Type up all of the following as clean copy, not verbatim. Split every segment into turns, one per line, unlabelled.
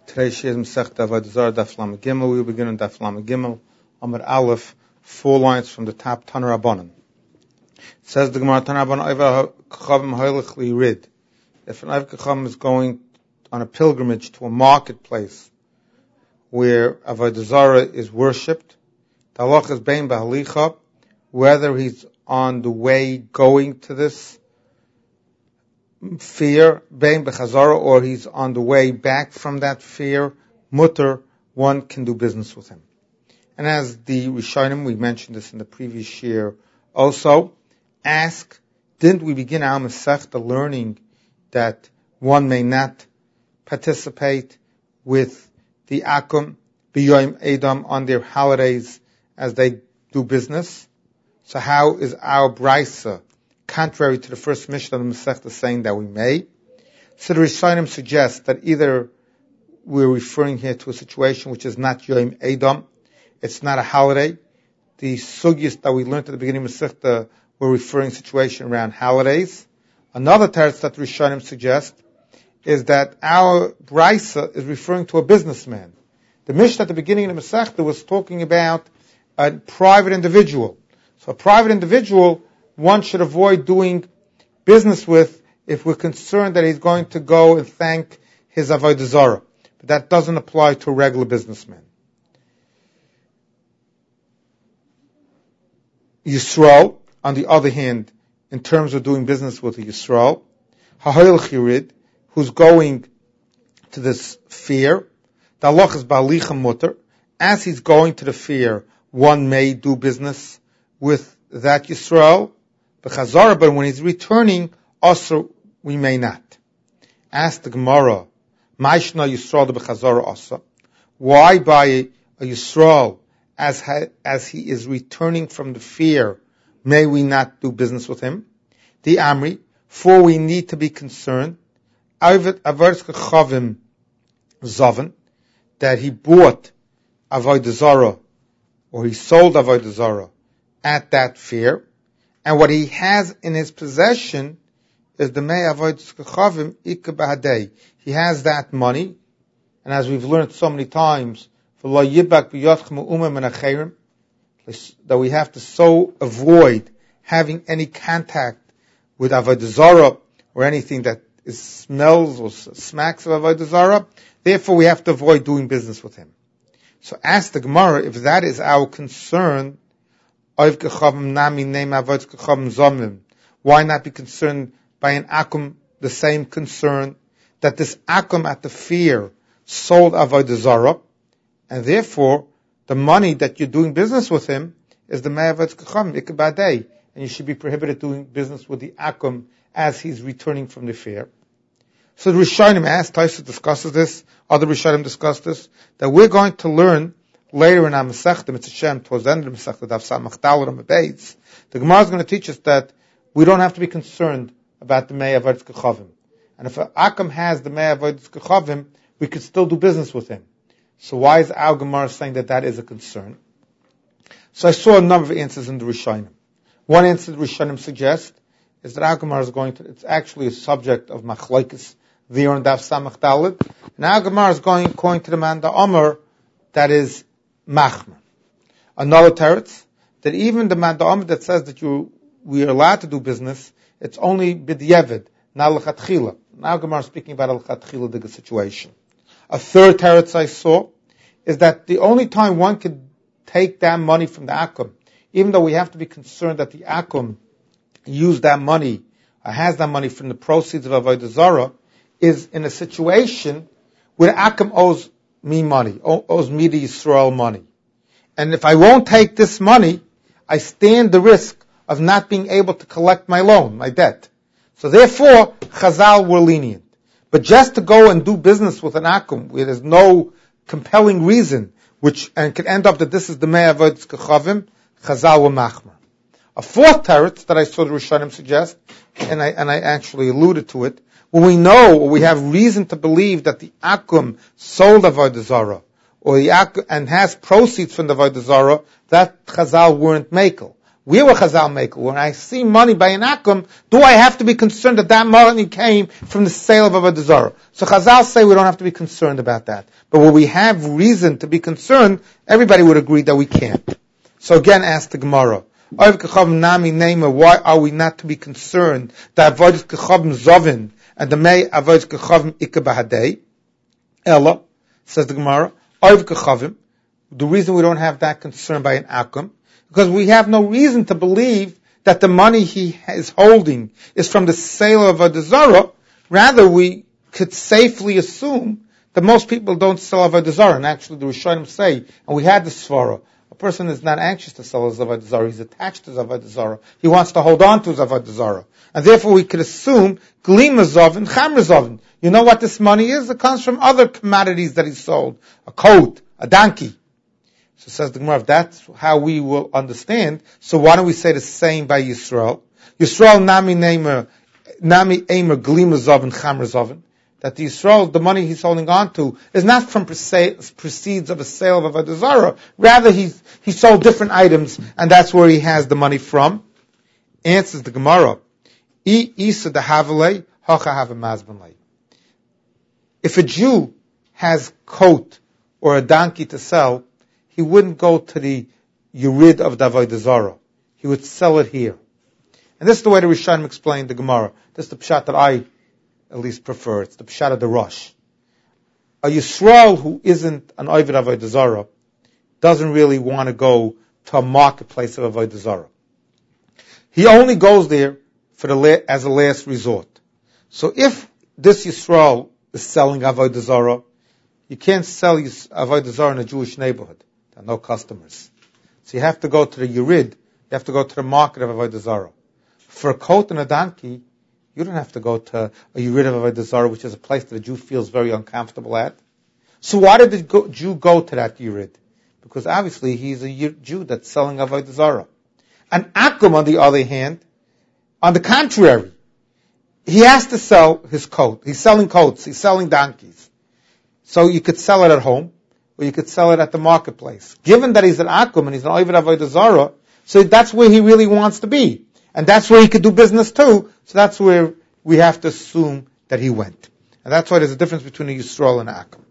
Today she is Masechta Avodah Zarah Daf Lamed Gimel. We will begin on Daf Lamed Gimel, Amud Aleph, 4 lines from the top, Tanur Rabbanan. It says the Gemara, Tanur Rabbanan, Oiva Kachavim Hoylech Lirid. If an Oiva Kachavim is going on a pilgrimage to a marketplace where Avodah Zarah is worshipped, the halach is bein b'halicha, whether he's on the way going to this fear, bein b'chazara, or he's on the way back from that fear, mutter, one can do business with him. And as the Rishonim, we mentioned this in the previous year also, ask, didn't we begin our Masechta learning that one may not participate with the Akum b'yoyim Edom on their holidays as they do business? So how is our Brisa contrary to the first Mishnah of the Masechta saying that we may? So the Rishonim suggest that either we're referring here to a situation which is not Yom Edom, it's not a holiday. The sugyas that we learned at the beginning of Masechta were referring to a situation around holidays. Another teretz that the Rishonim suggest is that our Brisa is referring to a businessman. The Mishnah at the beginning of the Masechta was talking about a private individual. So a private individual one should avoid doing business with if we're concerned that he's going to go and thank his Avodah Zarah. But that doesn't apply to a regular businessman. Yisrael, on the other hand, in terms of doing business with a Yisrael, Ha'hoil Chirid, who's going to this fair, the halach is ba'alicha mutter. As he's going to the fair, one may do business with that Yisrael, but when he's returning, also we may not. Ask the Gemara, Maishna Yisrael de b'chazara asa. Why by a Yisrael, as he is returning from the fair, may we not do business with him? The Amri, for we need to be concerned, Avaris Kachavim Zavan, that he bought Avodah Zarah, or he sold Avodah Zarah at that fair, and what he has in his possession is the Mei Avodah Kachavim Ika B'Hadei. He has that money, and as we've learned so many times, that we have to so avoid having any contact with Avodah Zarah or anything that smells or smacks of Avodah Zarah. Therefore, we have to avoid doing business with him. So ask the Gemara, if that is our concern, why not be concerned by an Akum, the same concern that this Akum at the fair sold Avodah Zarah, and therefore the money that you're doing business with him is the Me'avatz Kacham, Ikabadei, and you should be prohibited doing business with the Akum as he's returning from the fair. So the Rishonim asked, Taisa discusses this, other Rishonim discuss this, that we're going to learn later in our Masechta, Mitzvah Shem, towards the end of the Masechta, Daf Samach Daled and Beis, the Gemara is going to teach us that we don't have to be concerned about the Mei Avodas Kachavim. And if Akam has the Mei Avodas Kachavim, we could still do business with him. So why is our Gemara saying that that is a concern? So I saw a number of answers in the Rishonim. One answer the Rishonim suggest is that our Gemara is going to, it's actually a subject of Machlokes there in Daf Samach Daled. And our Gemara is going according to the man, the Omer, that is Machmer. Another teretz, that even the man, the Omer that says that we are allowed to do business, it's only b'diavad, not l'chatchila. Now Gemara is speaking about a l'chatchila the situation. A third teretz I saw is that the only time one could take that money from the Akum, even though we have to be concerned that the Akum used that money, or has that money from the proceeds of Avodah Zarah, is in a situation where the Akum owes me money, owes me the Yisrael money. And if I won't take this money, I stand the risk of not being able to collect my loan, my debt. So therefore, Chazal were lenient. But just to go and do business with an Akum, where there's no compelling reason, and could end up that this is the Mei Avodas Kachavim, Chazal were Machmer. A fourth teretz that I saw the Rishonim suggest, and I actually alluded to it, when we know or we have reason to believe that the Akum sold Avodah Zarah, or the Akum, and has proceeds from the Avodah Zarah, that Chazal weren't makel. Where will Chazal make it? When I see money by an akum, do I have to be concerned that that money came from the sale of Avodah Zarah? So Chazal say we don't have to be concerned about that. But when we have reason to be concerned, everybody would agree that we can't. So again, ask the Gemara. Why are we not to be concerned that Avodah Kechavim Zovin and the May Avodah Kechavim Ika Bahadei? Ella, says the Gemara, Avodah Kechavim. The reason we don't have that concern by an akum, because we have no reason to believe that the money he is holding is from the sale of Avodah Zarah. Rather, we could safely assume that most people don't sell Avodah Zarah. And actually, the Rishonim say, and we had the Svara, a person is not anxious to sell his Avodah Zarah. He's attached to his Avodah Zarah. He wants to hold on to his Avodah Zarah. And therefore, we could assume Glima Zovin, Chamr Zovin. You know what this money is? It comes from other commodities that he sold. A coat, a donkey. So says the Gemara, if that's how we will understand, so why don't we say the same by Yisrael? Yisrael nami aimer glima zovin chamr zovin. That the Yisrael, the money he's holding on to, is not from proceeds of a sale of Avodah Zarah. Rather, he sold different items, and that's where he has the money from. Answers the Gemara, Isa the Havalei, Hacha Hava Mazbanlei. If a Jew has coat or a donkey to sell, he wouldn't go to the Yurid of the Avodah Zarah. He would sell it here. And this is the way the Rishonim explained the Gemara. This is the pshat that I at least prefer. It's the pshat of the Rosh. A Yisrael who isn't an Ovid of Avodah Zarah doesn't really want to go to a marketplace of Avodah Zarah. He only goes there as a last resort. So if this Yisrael is selling Avodah Zarah, you can't sell Avodah Zarah in a Jewish neighborhood. There are no customers. So you have to go to the Yurid, you have to go to the market of Avodah Zarah. For a coat and a donkey, you don't have to go to a Yurid of Avodah Zarah, which is a place that a Jew feels very uncomfortable at. So why did the Jew go to that Yurid? Because obviously he's a Jew that's selling Avodah Zarah. An Akum, on the other hand, on the contrary, he has to sell his coat. He's selling coats, he's selling donkeys. So you could sell it at home, or you could sell it at the marketplace. Given that he's an Akum and he's an Ovid Avodah Zarah, so that's where he really wants to be. And that's where he could do business too, so that's where we have to assume that he went. And that's why there's a difference between a Yisrael and an Akum.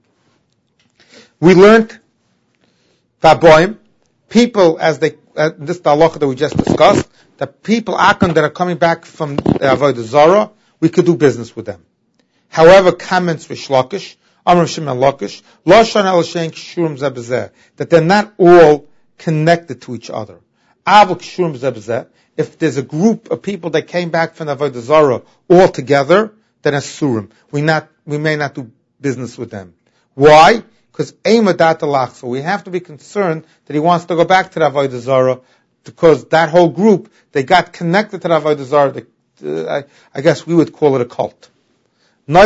We learned, Vaboim, people as they, this is the halacha that we just discussed, that people, Akum, that are coming back from Avodah Zarah, we could do business with them. However, comments Rish Lakish, Amr Shimon Lakish, Lashon El Shein Kishurim Zebezeh, that they're not all connected to each other. Avol Kishurim Zebezeh, if there's a group of people that came back from Avodah Zarah all together, then Asurim. We may not do business with them. Why? Because Eimadat Alach. So we have to be concerned that he wants to go back to the Avodah Zarah, because that whole group, they got connected to the Avodah Zarah. I guess we would call it a cult. So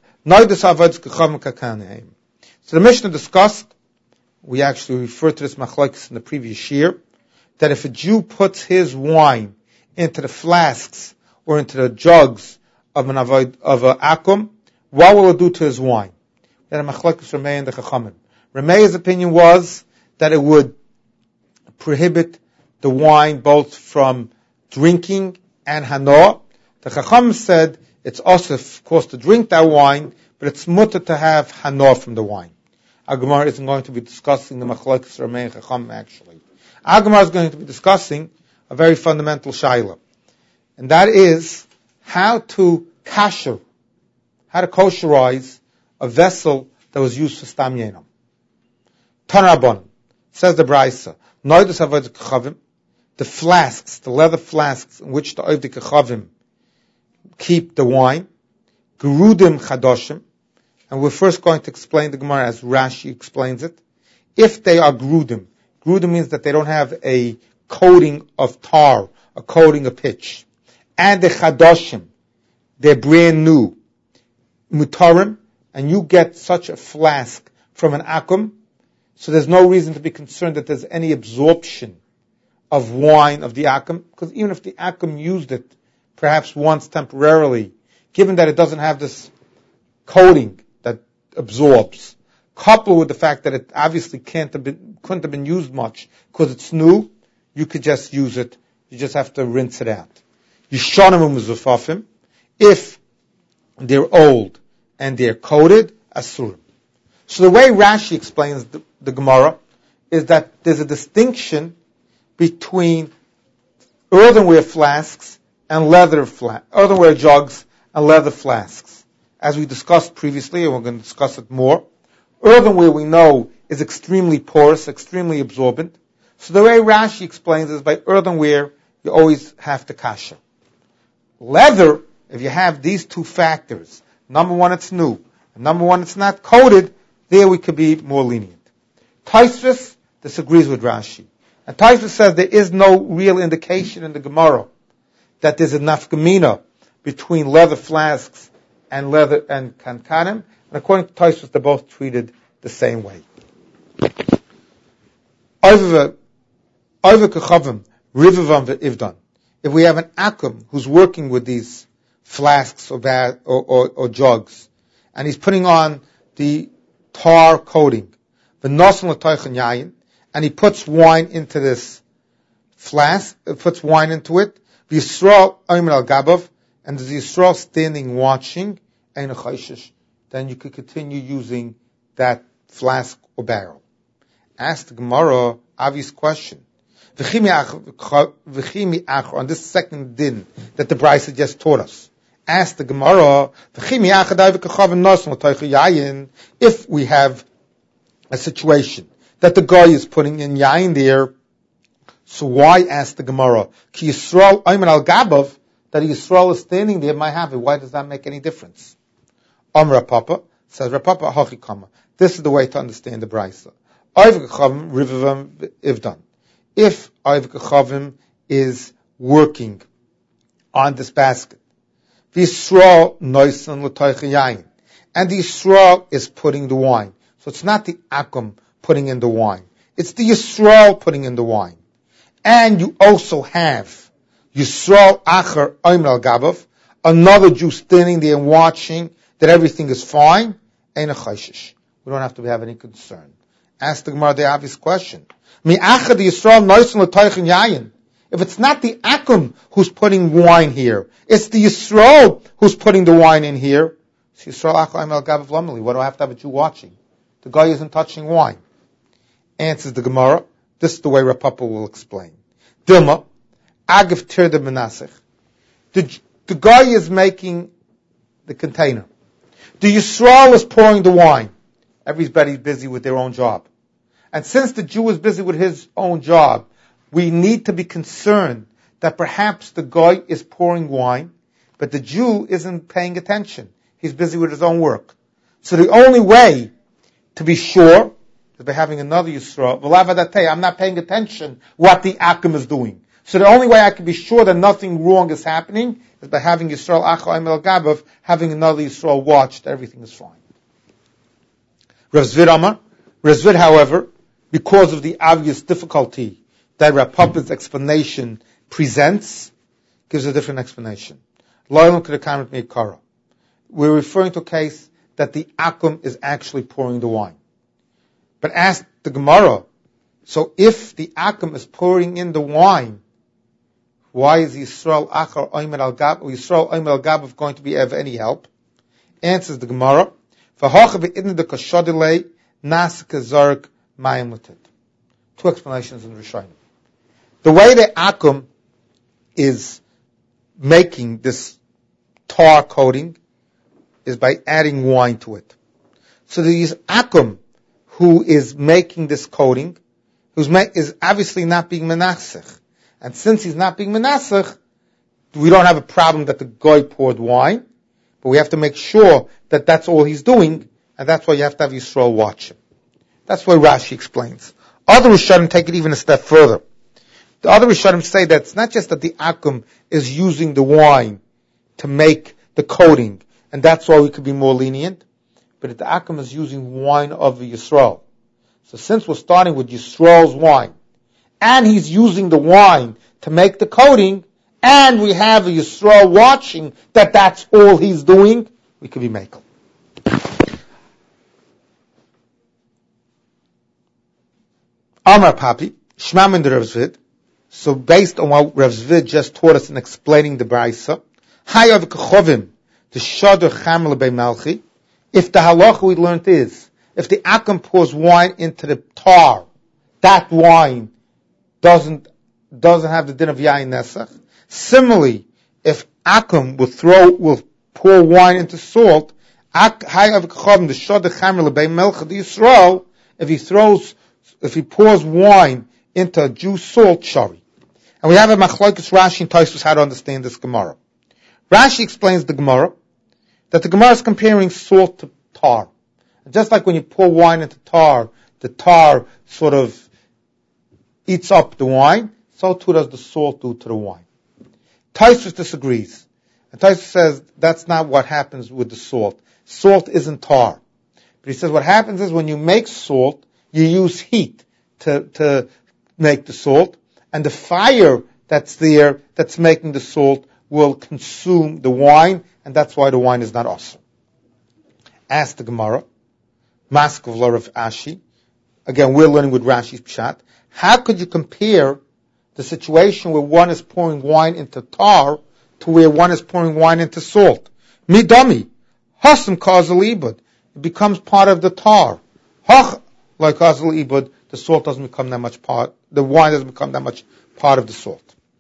the Mishnah discussed, we actually referred to this machlokes in the previous year, that if a Jew puts his wine into the flasks or into the jugs of an akum, what will it do to his wine? Then a machlokes Ramei and the Chachamim. Ramei's opinion was that it would prohibit the wine both from drinking and hanoah. The Chacham said it's also, of course, to drink that wine, but it's mutter to have hanoah from the wine. Our Gemara isn't going to be discussing the machlokes Ramei and Chacham actually. Our Gemara is going to be discussing a very fundamental shaila, and that is how to kosherize a vessel that was used for stam yenam. Tanarabon says the Braisa, Noidus Avodah Kechavim, the flasks, the leather flasks in which the Avodah Kechavim keep the wine, Gerudim Chadoshim, and we're first going to explain the Gemara as Rashi explains it. If they are Gerudim, Gerudim means that they don't have a coating of tar, a coating of pitch, and the Chadoshim, they're brand new, Mutarim, and you get such a flask from an Akum, so there's no reason to be concerned that there's any absorption of wine of the Akum, because even if the Akum used it perhaps once temporarily, given that it doesn't have this coating that absorbs, coupled with the fact that it obviously couldn't have been used much because it's new, you could just use it You just have to rinse it out. Yishonim umuzufafim. If they're old and they're coated, asurim. So the way Rashi explains the Gemara is that there's a distinction between earthenware flasks and earthenware jugs and leather flasks. As we discussed previously, and we're going to discuss it more, earthenware we know is extremely porous, extremely absorbent. So the way Rashi explains is by earthenware, you always have to kasher. Leather, if you have these two factors, number one, it's new, and number one, it's not coated, there we could be more lenient. Tosfos disagrees with Rashi. And Tosfos says there is no real indication in the Gemara that there's a nafkamina between leather flasks and leather and kankanim. And according to Tosfos, they're both treated the same way. If we have an akum who's working with these flasks or jugs, and he's putting on the tar coating, and he puts wine into this flask, puts wine into it, and there's Yisrael standing watching, then you could continue using that flask or barrel. Ask the Gemara, obvious question. On this second din that the Brisa just taught us. Ask the Gemara, if we have a situation that the guy is putting in yain there, so why ask the Gemara? Ki Yisrael Ayman al Gabav, that Yisrael is standing there, might have it. Why does that make any difference? Rapapa says, Rapapa Hachikama. This is the way to understand the Brisa. If Ayv Kachavim is working on this basket, the Yisrael noisan l'toich yain, and the Yisrael is putting the wine. So it's not the Akum putting in the wine. It's the Yisrael putting in the wine. And you also have Yisrael Acher Omer al Gabav, another Jew standing there and watching that everything is fine. Ein a chayshish. We don't have to have any concern. Ask the Gemara the obvious question. If it's not the Akum who's putting wine here, it's the Yisrael who's putting the wine in here. What do I have to have a Jew watching? The guy isn't touching wine. Answers the Gemara. This is the way Rapapa will explain. Dilma, Agav Tirda Menasech. The guy is making the container. The Yisrael is pouring the wine. Everybody's busy with their own job. And since the Jew is busy with his own job, we need to be concerned that perhaps the guy is pouring wine, but the Jew isn't paying attention. He's busy with his own work. So the only way to be sure is by having another Yisrael. I'm not paying attention what the Akim is doing. So the only way I can be sure that nothing wrong is happening is by having Yisrael Acha El Gabav, having another Yisrael watch that everything is fine. Rav Zvid Amar. Rav Zvid, however, because of the obvious difficulty that Rapapa's explanation presents, gives a different explanation. We're referring to a case that the Akum is actually pouring the wine. But ask the Gemara, so if the Akum is pouring in the wine, why is Yisrael Achar Oymer al Gab, or Yisrael Oymer al Gabav going to be of any help? Answers the Gemara, two explanations in Rishonim. The way the Akum is making this tar coating is by adding wine to it. So there is Akum who is making this coating, is obviously not being menasech. And since he's not being menasech, we don't have a problem that the guy poured wine, but we have to make sure that that's all he's doing, and that's why you have to have Yisrael watch him. That's why Rashi explains. Other Rishonim take it even a step further. The other Rishonim say that it's not just that the Akum is using the wine to make the coating, and that's why we could be more lenient, but the Akum is using wine of Yisrael. So since we're starting with Yisrael's wine, and he's using the wine to make the coating, and we have a Yisrael watching that that's all he's doing, we could be makel. Amar Papi, Shmam and Rav Zvid. So based on what Rav Zvid just taught us in explaining the Braisa, Hayav Kechovim, the Shadr Chamel Bei Malchi, if the halacha we learned is, if the Akum pours wine into the tar, that wine doesn't have the din of Yain Nesach. Similarly, if Akum will pour wine into salt, Hayav Kechovim, the Shadr Chamel Bei Malchi, the Yisrael, if he pours wine into a juice salt, shari. And we have a machlokes Rashi and Tosfos how to understand this Gemara. Rashi explains the Gemara that the Gemara is comparing salt to tar. And just like when you pour wine into tar, the tar sort of eats up the wine, so too does the salt do to the wine. Tosfos disagrees. And Tosfos says that's not what happens with the salt. Salt isn't tar. But he says what happens is when you make salt, you use heat to make the salt, and the fire that's there, that's making the salt, will consume the wine, and that's why the wine is not awesome. Ask the Gemara, Maskov Larav Ashi, again we're learning with Rashi's Pshat, how could you compare the situation where one is pouring wine into tar to where one is pouring wine into salt? Midami, Hasam Kazal Ibud, it becomes part of the tar. Hach, like Kazal Ibud, the salt doesn't become that much part, the wine doesn't become that much part of the salt.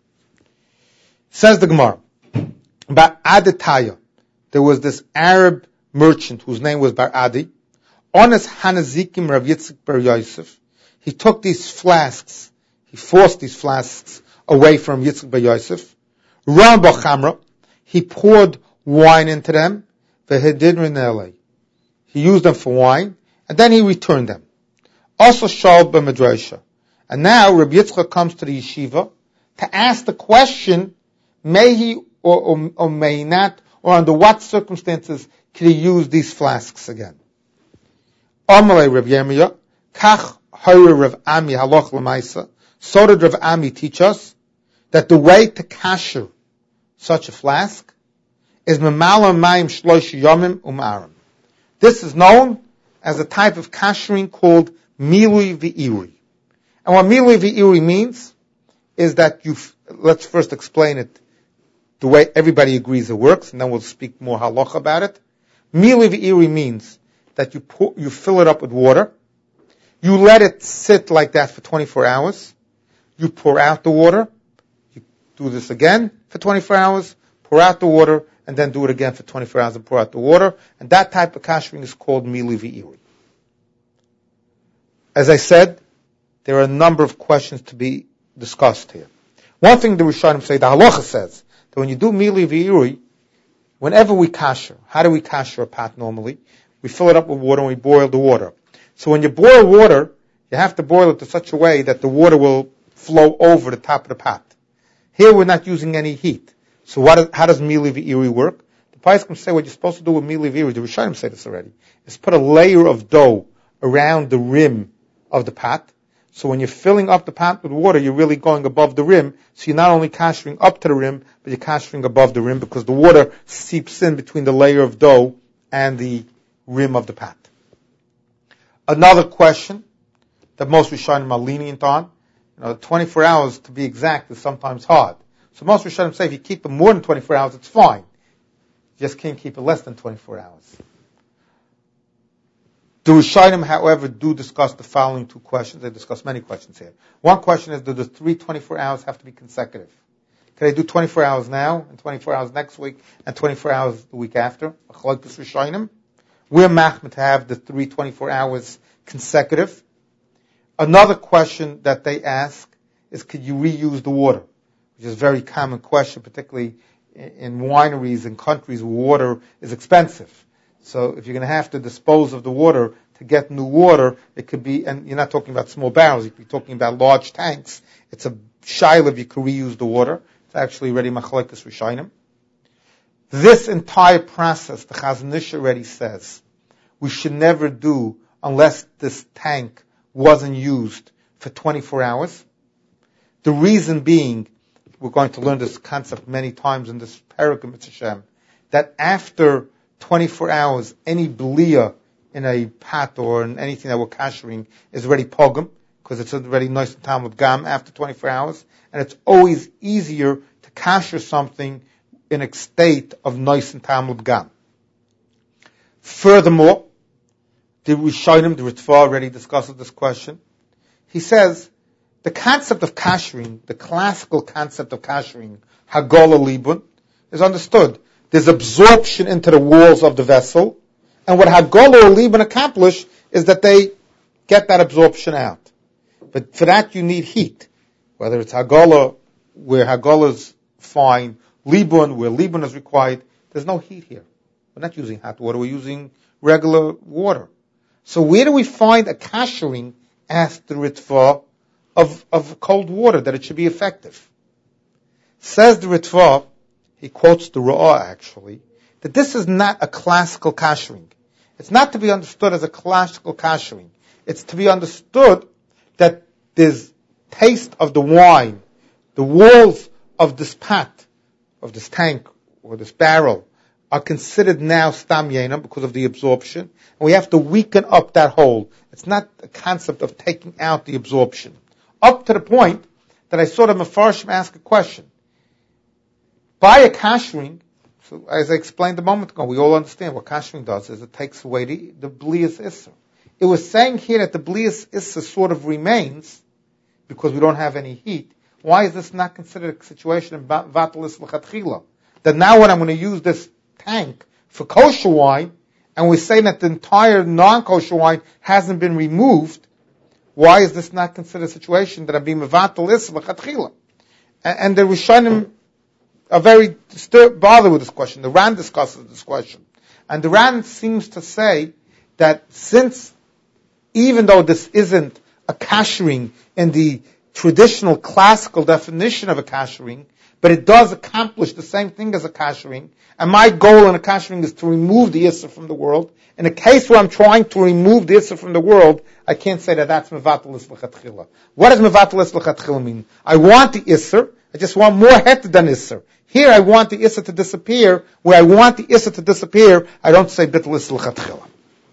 Says the Gemara, about Aditaya, there was this Arab merchant whose name was Bar Adi, on his Hanazikim Rav Yitzchak Bar Yosef, he took these flasks, he forced these flasks away from Yitzchak Bar Yosef, Ram Bachamra, he poured wine into them, he used them for wine, and then he returned them. Also Shal b'Medrasha. And now Rabbi Yitzchak comes to the yeshiva to ask the question, may he or may he not, or under what circumstances can he use these flasks again? Amalei Rav Yirmiyah, Kach Hori Rav Ami Halach L'Maisa. So did Rav Ami teach us that the way to kasher such a flask is Memala Mayim Shlosh Yomim Umarim. This is known as a type of kashering called Milui V'Iri. And what Milui V'Iri means is that let's first explain it the way everybody agrees it works, and then we'll speak more halacha about it. Milui V'Iri means that you fill it up with water, you let it sit like that for 24 hours, you pour out the water, you do this again for 24 hours, pour out the water, and then do it again for 24 hours and pour out the water, and that type of kashering is called Milui V'Iri. As I said, there are a number of questions to be discussed here. One thing the Rishonim say, the halacha says, that when you do Milui V'Iri, whenever we kasher, how do we kasher a pot normally? We fill it up with water and we boil the water. So when you boil water, you have to boil it to such a way that the water will flow over the top of the pot. Here we're not using any heat. So how does Milui V'Iri work? The Paiskim say what you're supposed to do with Milui V'Iri, the Rishonim say this already, is put a layer of dough around the rim of the pot. So when you're filling up the pot with water, you're really going above the rim. So you're not only kashering up to the rim, but you're kashering above the rim because the water seeps in between the layer of dough and the rim of the pot. Another question that most Rishonim are lenient on, 24 hours to be exact is sometimes hard. So most Rishonim say if you keep it more than 24 hours, it's fine. You just can't keep it less than 24 hours. The Rishonim, however, do discuss the following two questions. They discuss many questions here. One question is, do the 24 hours have to be consecutive? Can I do 24 hours now, and 24 hours next week, and 24 hours the week after? We're machmir to have the 24 hours consecutive. Another question that they ask is, could you reuse the water? Which is a very common question, particularly in wineries and countries where water is expensive. So if you're going to have to dispose of the water to get new water, it could be, and you're not talking about small barrels, you could be talking about large tanks. It's a shaila if you could reuse the water. It's actually already machlokes Rishonim. This entire process, the Chazon Ish already says, we should never do unless this tank wasn't used for 24 hours. The reason being, we're going to learn this concept many times in this paragraph, Hashem, that after 24 hours, any belia in a pot or in anything that we're kashering is already pogum. because it's already nice and Talmud Gam after 24 hours, and it's always easier to kasher something in a state of nice and Talmud Gam. Furthermore, the Rishonim, the Ritva already discusses this question. He says, the concept of kashering, the classical concept of kashering, Hagola Libun, is understood. There's absorption into the walls of the vessel, and what Hagola or Libun accomplish is that they get that absorption out. But for that you need heat. Whether it's Hagola, where Hagola is fine, Libun, where Libun is required, there's no heat here. We're not using hot water, we're using regular water. So where do we find a kashering, asked the Ritva, of cold water, that it should be effective? Says the Ritva, he quotes the Ra'ah actually, that this is not a classical kashering. It's not to be understood as a classical kashering. It's to be understood that there's taste of the wine, the walls of this pot, of this tank, or this barrel, are considered now stam yenam because of the absorption, and we have to weaken up that hole. It's not a concept of taking out the absorption. Up to the point that I saw the Mefarshim ask a question. By a kashering, so as I explained a moment ago, we all understand what kashering does is it takes away the blias issa. It was saying here that the blias issa sort of remains because we don't have any heat. Why is this not considered a situation in vatalis l'chatchila? That now when I'm going to use this tank for kosher wine, and we're saying that the entire non-kosher wine hasn't been removed, why is this not considered a situation that I'm being vatalis l'chatchila? And the Rishonim are very bothered with this question. The Ran discusses this question. And the Ran seems to say that since, even though this isn't a kashering in the traditional classical definition of a kashering, but it does accomplish the same thing as a kashering, and my goal in a kashering is to remove the Isser from the world. In a case where I'm trying to remove the Isser from the world, I can't say that that's Mevatalis L'Chatchila. What does Mevatalis L'Chatchila mean? I want the Isser, I just want more het than Isser. Here I want the Isser to disappear. Where I want the Isser to disappear, I don't say Bitalis L'Chatchila.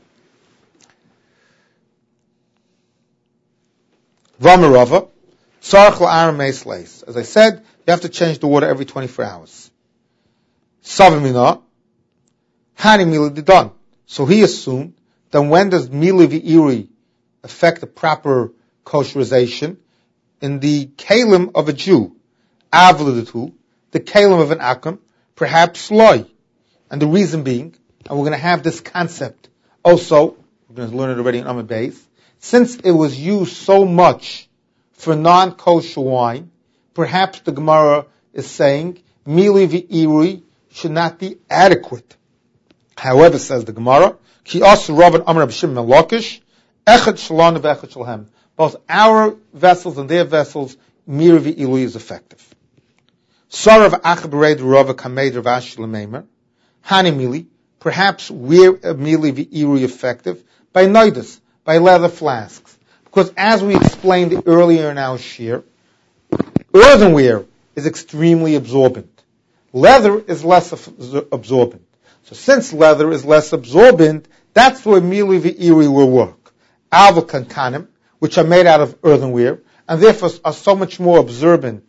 Vamirava, Sarach L'Aram Meis Leis. As I said, you have to change the water every 24 hours. Savimina, Hani Mili Didan. So he assumed that when does Mili V'iri affect the proper kosherization? In the kalim of a Jew, Avlidatu, the kalim of an Akam, perhaps loy. And the reason being, and we're going to have this concept also, we're going to learn it already in Amud Beis, since it was used so much for non-kosher wine, perhaps the Gemara is saying, Mili V'iri should not be adequate. However, says the Gemara, Ki Asu Rabban Amar B'Shim Melokish, Echad Shalon V'Echad Shalhem. Both our vessels and their vessels, Mir V'Ilui is effective. Sarav Achabered Rava Kamed Rav Ashi L'Meimer, Hani Mili, perhaps we're Mili V'Ilui effective, by Noidus, by leather flasks. Because as we explained earlier in our shir, earthenware is extremely absorbent. Leather is less absorbent. So since leather is less absorbent, that's where Mili V'Iri will work. Alva Kankanim, which are made out of earthenware, and therefore are so much more absorbent,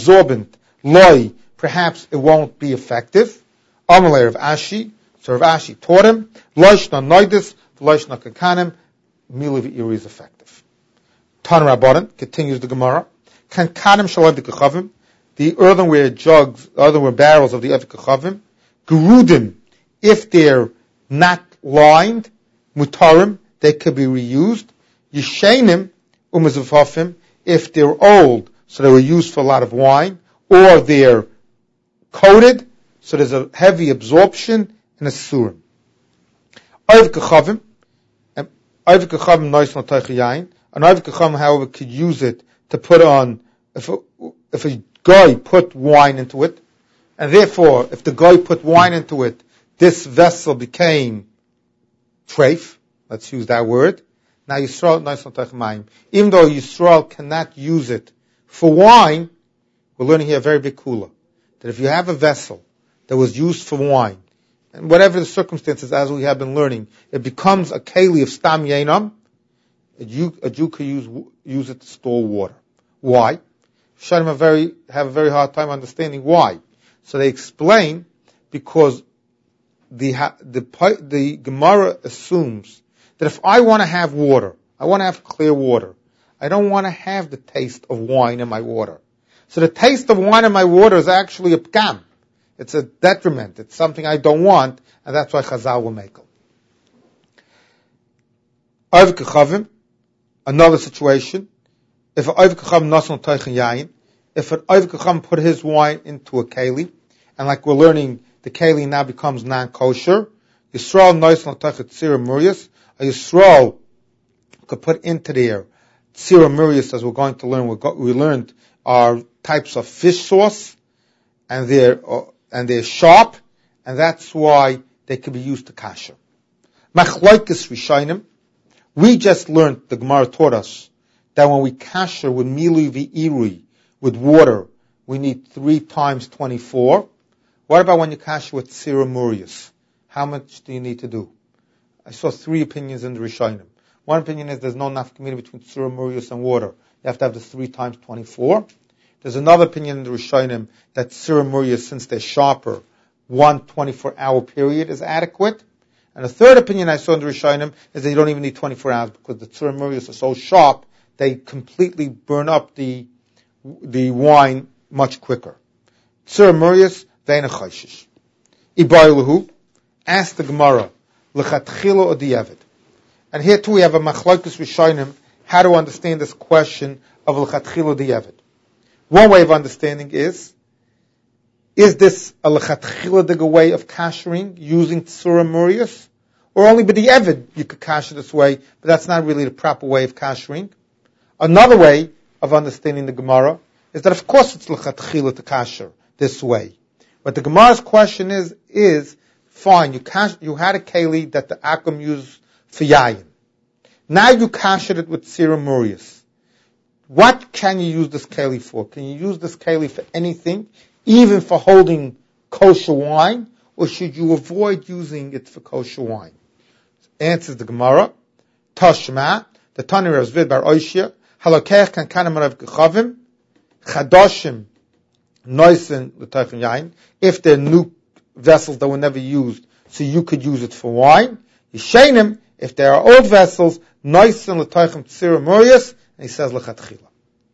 loy, perhaps it won't be effective. Amalei of Ashi, so Rav Ashi taught him, Loishna Noidis, Loishna Kankanim, Mili V'Iri is effective. Tan Rabbanan, continues the Gemara, Kankanim Shalad Kachavim, the earthenware jugs, earthenware barrels of the Eved Kachavim, Gerudim, if they're not lined, Mutarim, they could be reused. Yishenim, Umazavafim, if they're old, so they were used for a lot of wine, or they're coated, so there's a heavy absorption in a surim. Eved Kachavim, Eved Kachavim nois no teicha yain, an Eved Kachavim, however, could use it to put on, if a guy put wine into it, and therefore, if the guy put wine into it, this vessel became treif, let's use that word. Now Yisrael, even though Yisrael cannot use it for wine, we're learning here a very big kula, that if you have a vessel that was used for wine, and whatever the circumstances, as we have been learning, it becomes a keli of stam yenam, A Jew could use it to store water. Why? Rishonim have a very hard time understanding why. So they explain because the Gemara assumes that if I want to have water, I want to have clear water, I don't want to have the taste of wine in my water. So the taste of wine in my water is actually a pgam. It's a detriment. It's something I don't want, and that's why Chazal will make it. Oiv Kechavim, another situation. If an Oiv Kechavim nasan teichen yayin, if an Oiv Kechavim put his wine into a keli, and like we're learning, the keli now becomes non-kosher, Yisrael nasan teichen tzira murias, a Yisrael could put into there tzira murias, as we're going to learn. We learned are types of fish sauce, and they're sharp, and that's why they can be used to kasher. Machlokes Rishonim. We just learned, the Gemara taught us, that when we kasher with milui v'irui, with water, we need 3 times 24. What about when you kasher with tzira murias? How much do you need to do? I saw 3 opinions in the Rishonim. One opinion is there's no nafkamina between tzira murias and water. You have to have the 3 times 24. There's another opinion in the Rishonim that tzira murias, since they're sharper, 1 24-hour period is adequate. And the third opinion I saw in the Rishonim is that you don't even need 24 hours because the tzura murias are so sharp, they completely burn up the wine much quicker. Tzura murias, ve'ena chayshish. Ibayluhu, ask the Gemara, l'chatchila or di'evid. And here too we have a machlokes Rishonim, how to understand this question of l'chatchila or di'evid. One way of understanding is this a lechatchila way of kashering using tzura murias? Or only by the evid you could kasher this way, but that's not really the proper way of kashering. Another way of understanding the Gemara is that of course it's lechatchila to kasher this way. But the Gemara's question is fine, you had a keli that the akum used for yayin. Now you kashered it with tzura murias. What can you use this keli for? Can you use this keli for anything? Even for holding kosher wine, or should you avoid using it for kosher wine? Answers the Gemara, Tashma, the Tani Rav Zvid bar Oishia, Halakech kan kanem Rav Kechavim, Chadoshim, Noisen l'teichen yain, if they're new vessels that were never used, so you could use it for wine. Yishenim, if they are old vessels, Noisen l'teichen tzira murias, and he says l'chatchila.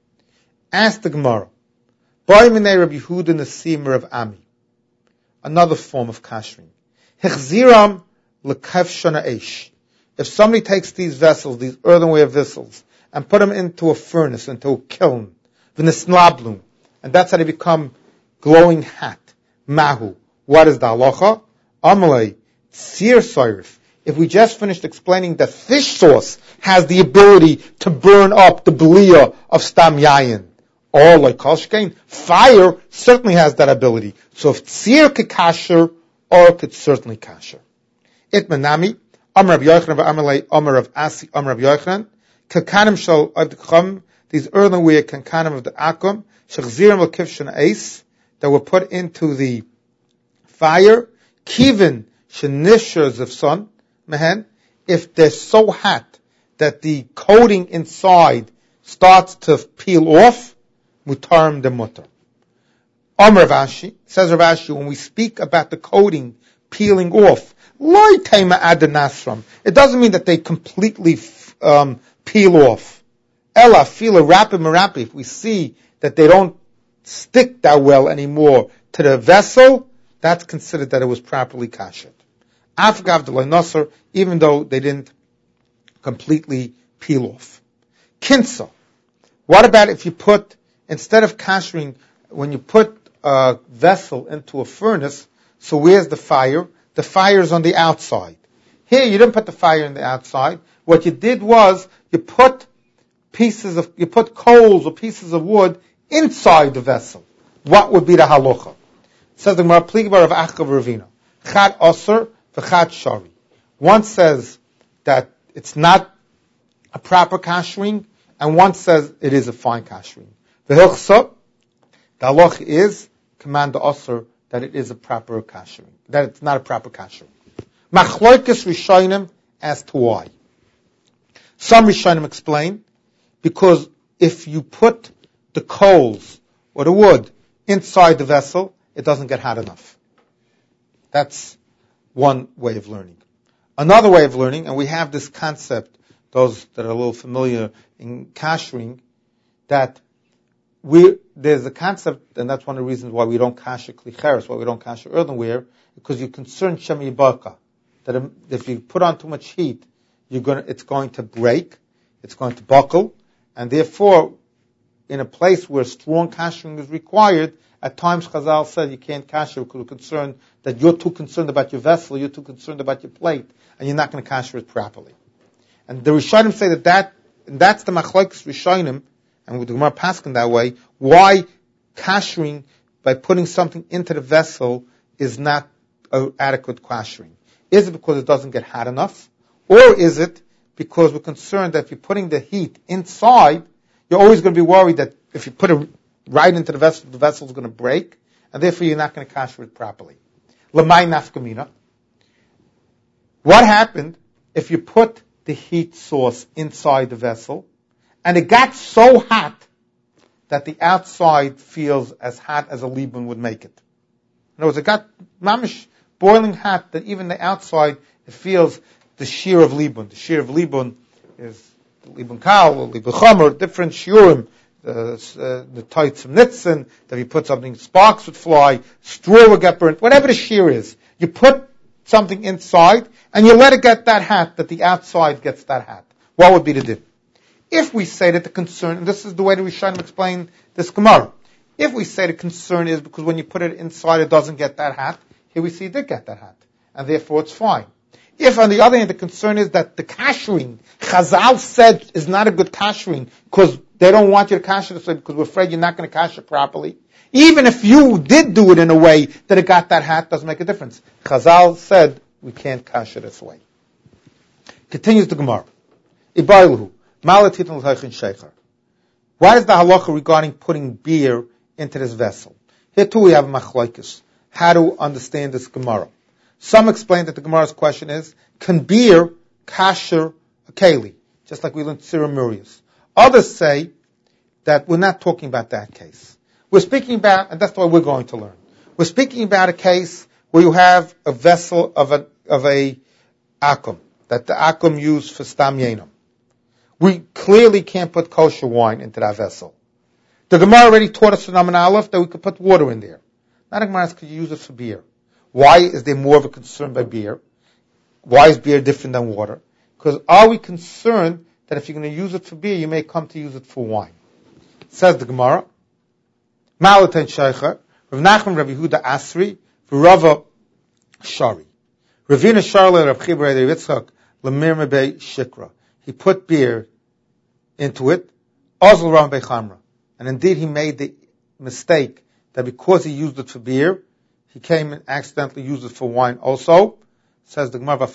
Ask the Gemara, Boy minei Rabbi Yehuda Nasimer of Ami. Another form of kashering. Hechziram lekevshana eish. If somebody takes these vessels, these earthenware vessels, and put them into a furnace, into a kiln, v'nisnablum, and that's how they become glowing hot. Mahu. What is the halacha? Amalei tzir soirif. If we just finished explaining that fish sauce has the ability to burn up the belia of stam yayin, or like Kolshkein, fire certainly has that ability. So if tzir could kasher, or could certainly kasher. Itmanami, Amar Rav Yochanan, Amalei, Amar Rav Asi, Amar Rav Yochanan, Kakanim shal adcham, these earthenware kankanim of the akum, shechzirim l'kivshan eis, that were put into the fire, kivin shenishers of sun, mehen, if they're so hot that the coating inside starts to peel off, mutarim de mutar. Amar Rav Ashi, says Rav Ashi, when we speak about the coating peeling off, loy tema adanasram, it doesn't mean that they completely peel off. Ella feel a rapid, if we see that they don't stick that well anymore to the vessel, that's considered that it was properly kashed. Afgav de nasr, even though they didn't completely peel off. Kinsa, what about if you put, instead of kashering, when you put a vessel into a furnace, so where's the fire? The fire is on the outside. Here you didn't put the fire on the outside. What you did was you put coals or pieces of wood inside the vessel. What would be the halacha? It says the Gemara, Pligabar of Achav Ravina, Chad Osir v'Chad Shari. One says that it's not a proper kashering, and one says it is a fine kashering. The Hilchsa, the halacha is command the Osir that it is a proper kashering, that it's not a proper kashering. Machlokes Rishonim as to why. Some Rishonim explain, because if you put the coals or the wood inside the vessel, it doesn't get hot enough. That's one way of learning. Another way of learning, and we have this concept, those that are a little familiar in kashering, that there's a concept, and that's one of the reasons why we don't kasher klicheres, why we don't kasher earthenware, because you're concerned shemi barka, that if you put on too much heat, it's going to break, it's going to buckle, and therefore, in a place where strong kashering is required, at times Chazal said you can't kasher because you're concerned that you're too concerned about your vessel, you're too concerned about your plate, and you're not going to kasher it properly. And the Rishonim say that's the machlokes Rishonim, and with the Gemara Paskin that way, why kashering by putting something into the vessel is not adequate kashering. Is it because it doesn't get hot enough? Or is it because we're concerned that if you're putting the heat inside, you're always going to be worried that if you put it right into the vessel is going to break, and therefore you're not going to kasher it properly. Lamai nafkamina. What happened if you put the heat source inside the vessel, and it got so hot that the outside feels as hot as a libun would make it? In other words, it got mamish boiling hot that even the outside, it feels the shear of libun. The shear of libun is the libun kal, or libun chomer, different shiurim. The tights of nitzen, that you put something, sparks would fly, straw would get burnt, whatever the shear is. You put something inside, and you let it get that hot, that the outside gets that hot. What would be the din? If we say that the concern, and this is the way the Rishonim explain this Gemara, if we say the concern is because when you put it inside it doesn't get that hot, here we see it did get that hot, and therefore it's fine. If on the other hand the concern is that the kashering, Chazal said is not a good kashering, because they don't want you to kasher this way because we're afraid you're not going to kasher properly. Even if you did do it in a way that it got that hot, doesn't make a difference. Chazal said we can't kasher this way. Continues the Gemara. Ibayluhu, malatit l'taychin shecher. What is the halacha regarding putting beer into this vessel? Here too we have a machlokes. How to understand this Gemara? Some explain that the Gemara's question is, can beer kasher a keli? Just like we learned Sira Murius. Others say that we're not talking about that case. We're speaking about, and that's what we're going to learn. We're speaking about a case where you have a vessel of a akum, that the akum used for stam yenam. We clearly can't put kosher wine into that vessel. The Gemara already taught us in Amun Aleph that we could put water in there. Not a Gemara asks, could you use it for beer? Why is there more of a concern by beer? Why is beer different than water? Because are we concerned that if you're going to use it for beer, you may come to use it for wine? Says the Gemara, Malaten Sheicher, Rav Nachman Rav Yehuda Asri, Rava Shari. Ravina Sharle Rav Chibra Yitzchak, Lemir Mebei Shikra. He put beer into it, Ozl Ram Bechamra. And indeed he made the mistake that because he used it for beer, he came and accidentally used it for wine also. Says the Gemara,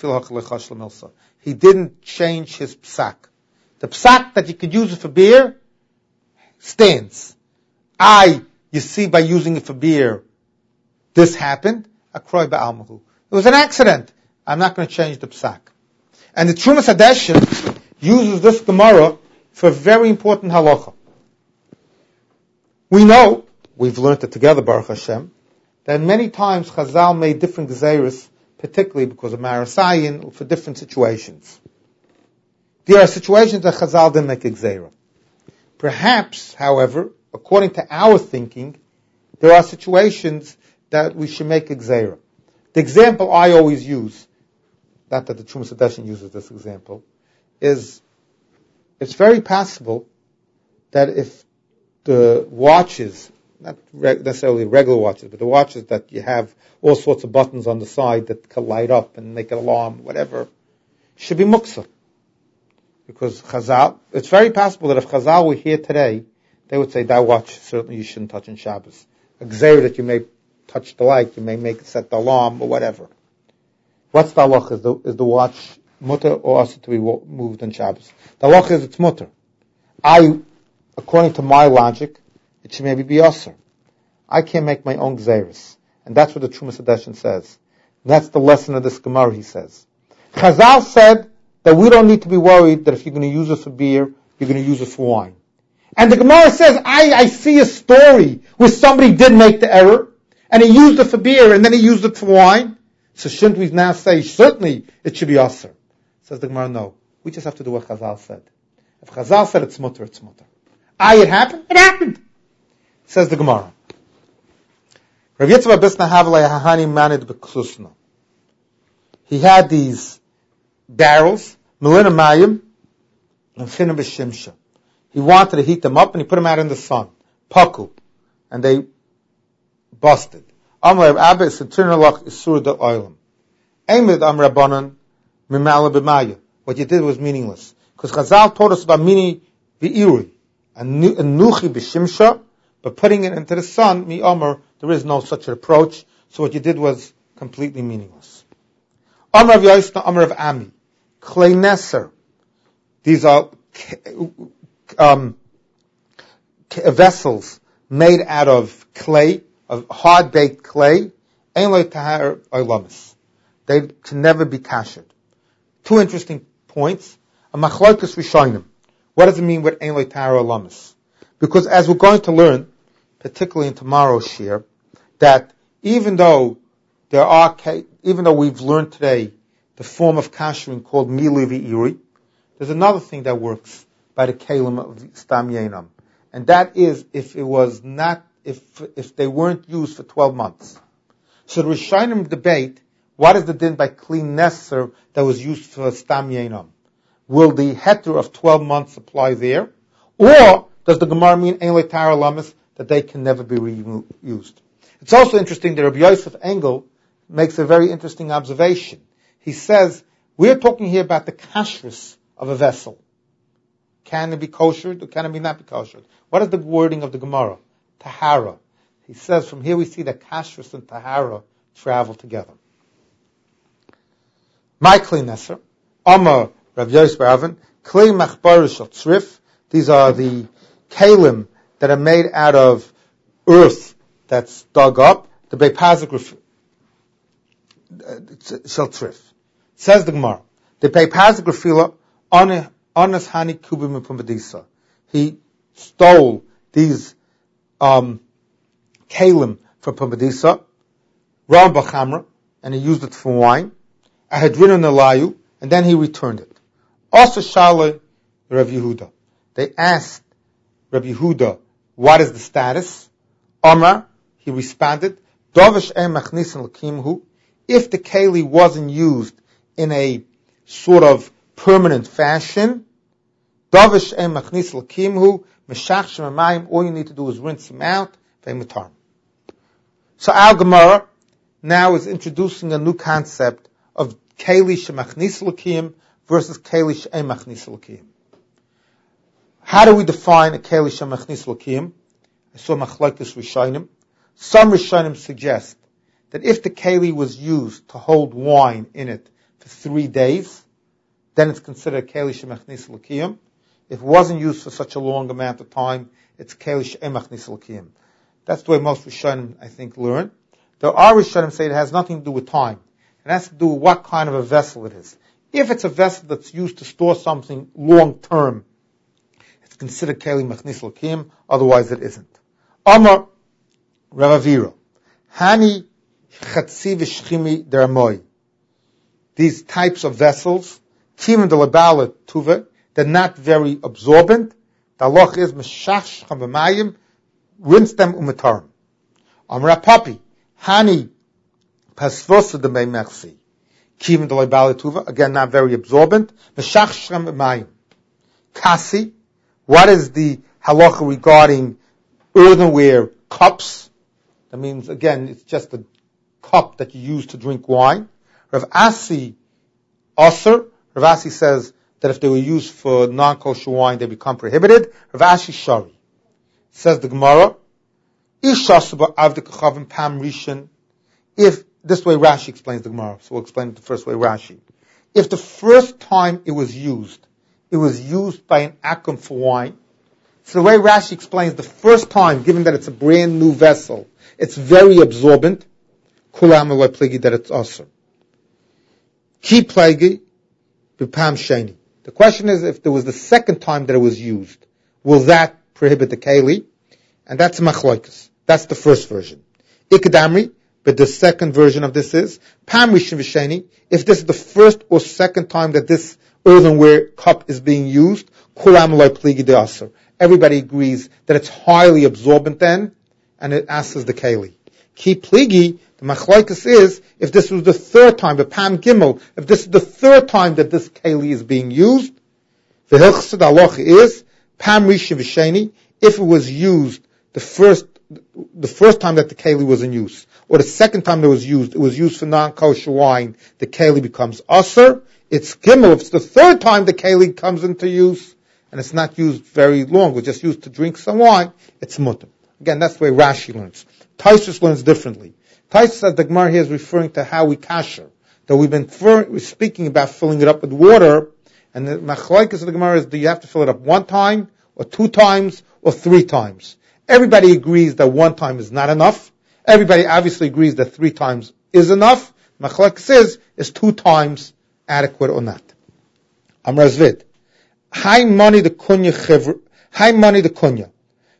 he didn't change his psak. The psak that you could use it for beer stands. You see, by using it for beer, this happened. Akroy ba'almahu. It was an accident. I'm not going to change the psak. And the Trumas Hadeshin uses this Gemara for a very important halacha. We know, we've learned it together, Baruch Hashem, that many times Chazal made different gezeiros, particularly because of Marasayin, for different situations. There are situations that Chazal didn't make a gezeirah. Perhaps, however, according to our thinking, there are situations that we should make a gezeirah. The example I always use, not that the Trumas Hadeshin uses this example, is it's very possible that if the watches, not necessarily regular watches, but the watches that you have all sorts of buttons on the side that can light up and make an alarm, whatever, should be muksa. Because Chazal, it's very possible that if Chazal were here today, they would say, that watch, certainly you shouldn't touch on Shabbos. A gzeir that you may touch the light, you may make it set the alarm, or whatever. What's the halach? Is the watch mutter or also to be moved on Shabbos? The halach is it's mutter. According to my logic, it should maybe be usher. I can't make my own gzeiros. And that's what the Trumas Hadeshin says. And that's the lesson of this Gemara, he says. Chazal said that we don't need to be worried that if you're going to use it for beer, you're going to use it for wine. And the Gemara says, I see a story where somebody did make the error, and he used it for beer, and then he used it for wine. So shouldn't we now say, certainly it should be usher? Says the Gemara, no. We just have to do what Chazal said. If Chazal said it's mutter, it's mutter. It happened? It happened. Says the Gemara. Rav Yitzchak Bisna Havlei Hahani Manid B'Klusna. He had these barrels, Melina Mayim, and Finna B'Shimsha. He wanted to heat them up, and he put them out in the sun. Paku. And they busted. Amar Abba is Saturnalach Isur Del Oilam. Amid Am Rabbanan Mimala B'Maya. What you did was meaningless. Because Chazal taught us about Mini V'Irui. And Nuchi B'Shimsha, but putting it into the sun, Mi Amar, there is no such an approach. So what you did was completely meaningless. Amar of Yaisna, Amar of Ami. Klei Neser. These are vessels made out of clay, of hard-baked clay. Ein lo tahar olamis. They can never be kashered. Two interesting points. A machlokas rishonim. What does it mean with ein lo tahar olamis? Because as we're going to learn, particularly in tomorrow's shir, that even though we've learned today the form of kashering called mili v'iri, there's another thing that works by the kalim of stam yenam, and that is if they weren't used for 12 months. So the Rishonim debate, what is the din by kli neser that was used for stam yenam? Will the heter of 12 months apply there, or does the Gemara mean ein le tahar olamis, that they can never be reused? It's also interesting that Rabbi Yosef Engel makes a very interesting observation. He says, we're talking here about the kashrus of a vessel. Can it be koshered or can it be not be koshered? What is the wording of the Gemara? Tahara. He says, from here we see that kashrus and tahara travel together. My kli neser, Amar Rav Yosef Baravin, kli machbar shel tzrif. These are the kalim that are made out of earth that's dug up. The beipazik shel tzrif. Says the Gemara, the beipazik refila anas hani kubim pumbedisa. He stole these kalim from pumbedisa, ram b'chamra, and he used it for wine. Ahadrinu nalayu, and then he returned it. Also Shala Rav Yehuda. They asked Rav Yehuda, what is the status? Omar, he responded, Dovish em machnisin l'kimhu. If the keli wasn't used in a sort of permanent fashion, Dovish em machnisin l'kimhu, meshach shemamayim, all you need to do is rinse them out, ve'mutar. So Al Gemara now is introducing a new concept of keli shemachnis l'kim versus keli she'em machnis l'kim. How do we define a keli shemachnis l'kim? I saw machlokes rishonim. Some rishonim suggest that if the keli was used to hold wine in it for 3 days, then it's considered a keli shemachnis l'kim. If it wasn't used for such a long amount of time, it's keli she'em machnis l'kim. That's the way most rishonim, I think, learn. There are rishonim say it has nothing to do with time. It has to do with what kind of a vessel it is. If it's a vessel that's used to store something long term, it's considered keli machnis l'kim, otherwise it isn't. Amar Rav Avira, Hani chatzi v'shchimi deramoy. These types of vessels, kivim de labala tuva, they're not very absorbent. The halacha is meshach shcham b'mayim, rinse them umetarim. Amar Papi, Hani pasvosa de mei mersi, kivim de labala tuva, again not very absorbent. Meshach shcham b'mayim. Kasi, what is the halacha regarding earthenware cups? That means, again, it's just a cup that you use to drink wine. Rav Asi Aser, Rav Asi says that if they were used for non-kosher wine, they become prohibited. Rav Asi Shari. Says the Gemara, Ishasuba avdekachavim pam rishon. If, this way Rashi explains the Gemara, so we'll explain it the first way Rashi. If the first time it was used by an akum for wine, so the way Rashi explains, the first time, given that it's a brand new vessel, it's very absorbent, kulam aloi pligi, that it's usher. Ki pligi, b'pam sheni. The question is, if there was the second time that it was used, will that prohibit the keli? And that's machlokes. That's the first version. Ikadamri, but the second version of this is pam rishon v'sheni. If this is the first or second time that this earthenware cup is being used, kulam lo pligi de aser. Everybody agrees that it's highly absorbent then, and it asks the keli. Ki pligi, the machlokes is, if this was the third time, the pam gimel, if this is the third time that this keli is being used, the hilchos halacha is pam rishon v'sheni. If it was used the first time that the keli was in use, or the second time it was used for non-kosher wine, the keli becomes aser. It's gimel. If it's the third time the keli comes into use, and it's not used very long, it's just used to drink some wine, it's mutter. Again, that's the way Rashi learns. Tosfos learns differently. Tosfos says the Gemara here is referring to how we kasher. That we're speaking about filling it up with water, and the machlokes of the Gemara is, do you have to fill it up one time, or two times, or three times? Everybody agrees that one time is not enough. Everybody obviously agrees that three times is enough. Machlokes is two times adequate or not. Amar Zvid. High money the kunya.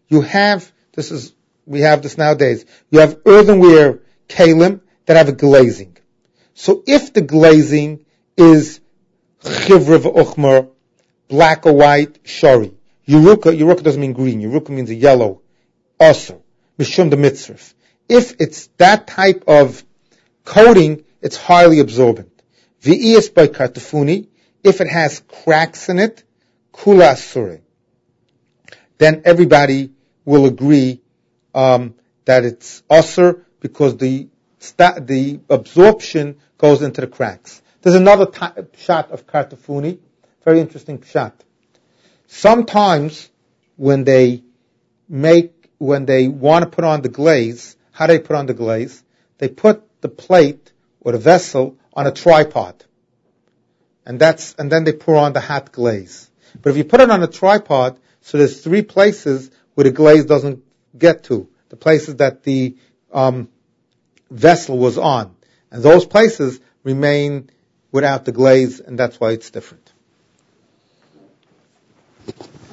We have this nowadays. You have earthenware kalim that have a glazing. So if the glazing is chivra v'uchmer, black or white, shari. Yeruka doesn't mean green. Yeruka means a yellow. Aser. Mishum the mitzrif. If it's that type of coating, it's highly absorbent. V'iyas by kartafuni. If it has cracks in it, kula asure. Then everybody will agree that it's aser because the absorption goes into the cracks. There's another shot of kartafuni, very interesting shot. Sometimes when they want to put on the glaze, how do they put on the glaze? They put the plate or the vessel on a tripod. And then they pour on the hot glaze. But if you put it on a tripod, so there's three places where the glaze doesn't get to, the places that the vessel was on. And those places remain without the glaze, and that's why it's different.